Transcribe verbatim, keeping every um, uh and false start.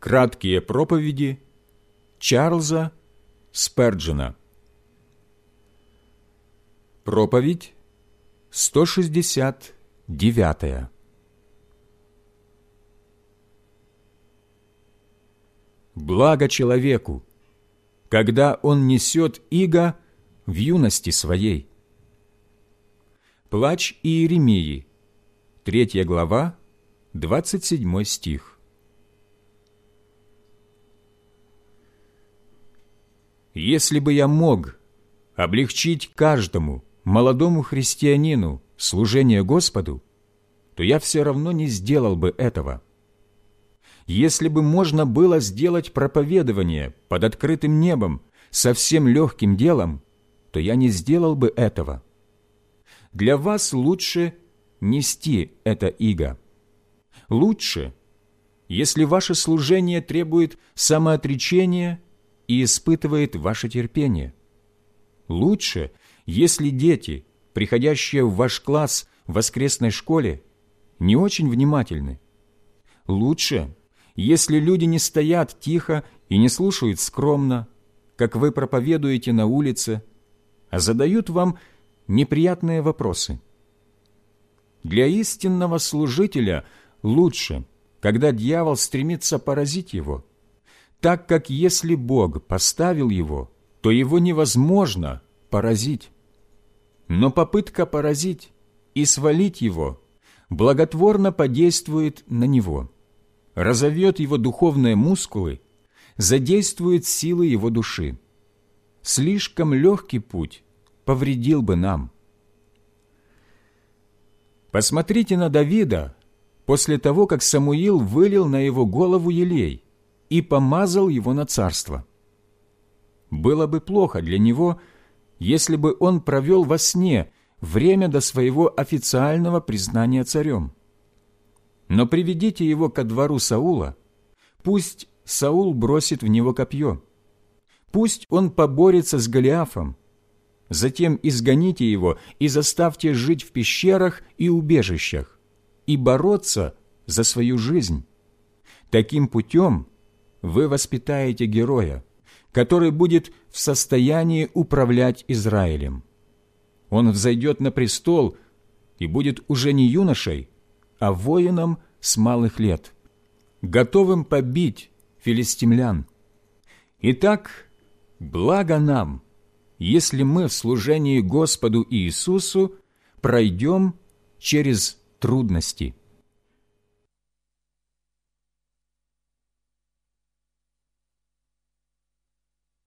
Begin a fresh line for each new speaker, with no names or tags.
Краткие проповеди Чарльза Сперджена. Проповедь сто шестьдесят девятая. Благо человеку, когда он несет иго в юности своей. Плач Иеремии, третья глава, двадцать седьмой стих. Если бы я мог облегчить каждому молодому христианину служение Господу, то я все равно не сделал бы этого. Если бы можно было сделать проповедование под открытым небом совсем легким делом, то я не сделал бы этого. Для вас лучше нести это иго. Лучше, если ваше служение требует самоотречения и испытывает ваше терпение. Лучше, если дети, приходящие в ваш класс в воскресной школе, не очень внимательны. Лучше, если люди не стоят тихо и не слушают скромно, как вы проповедуете на улице, а задают вам неприятные вопросы. Для истинного служителя лучше, когда дьявол стремится поразить его, так как если Бог поставил его, то его невозможно поразить. Но попытка поразить и свалить его благотворно подействует на него, разовьет его духовные мускулы, задействует силы его души. Слишком легкий путь повредил бы нам. Посмотрите на Давида после того, как Самуил вылил на его голову елей и помазал его на царство. Было бы плохо для него, если бы он провел во сне время до своего официального признания царем. Но приведите его ко двору Саула, пусть Саул бросит в него копье, пусть он поборется с Голиафом, затем изгоните его и заставьте жить в пещерах и убежищах и бороться за свою жизнь. Таким путем вы воспитаете героя, который будет в состоянии управлять Израилем. Он взойдет на престол и будет уже не юношей, а воином с малых лет, готовым побить филистимлян. Итак, благо нам, если мы в служении Господу Иисусу пройдем через трудности.